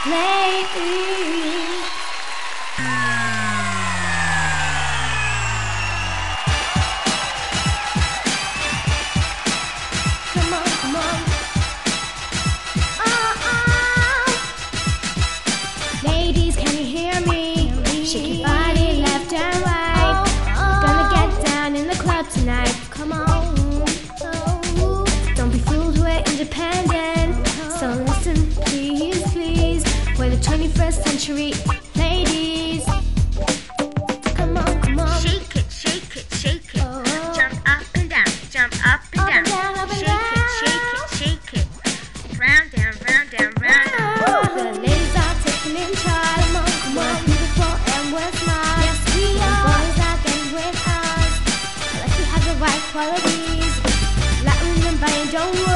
lately. Come on, come on. Oh, oh. Ladies, can you hear me? Shake your body left and right. Gonna get down in the club tonight. Come on. Don't be fooled, we're independent. So listen, please, please. We're the 21st century ladies. Come on, come on. Shake it, shake it, shake it. Jump up and down, jump up and down. Up and Shake down. it, shake it, shake it. Round down, round down, round down. The ladies are taking in charge. We're beautiful and we're smart. Yes, we are. Boys are getting with us. Unless we have the right qualities. Like when you're buying, don't worry.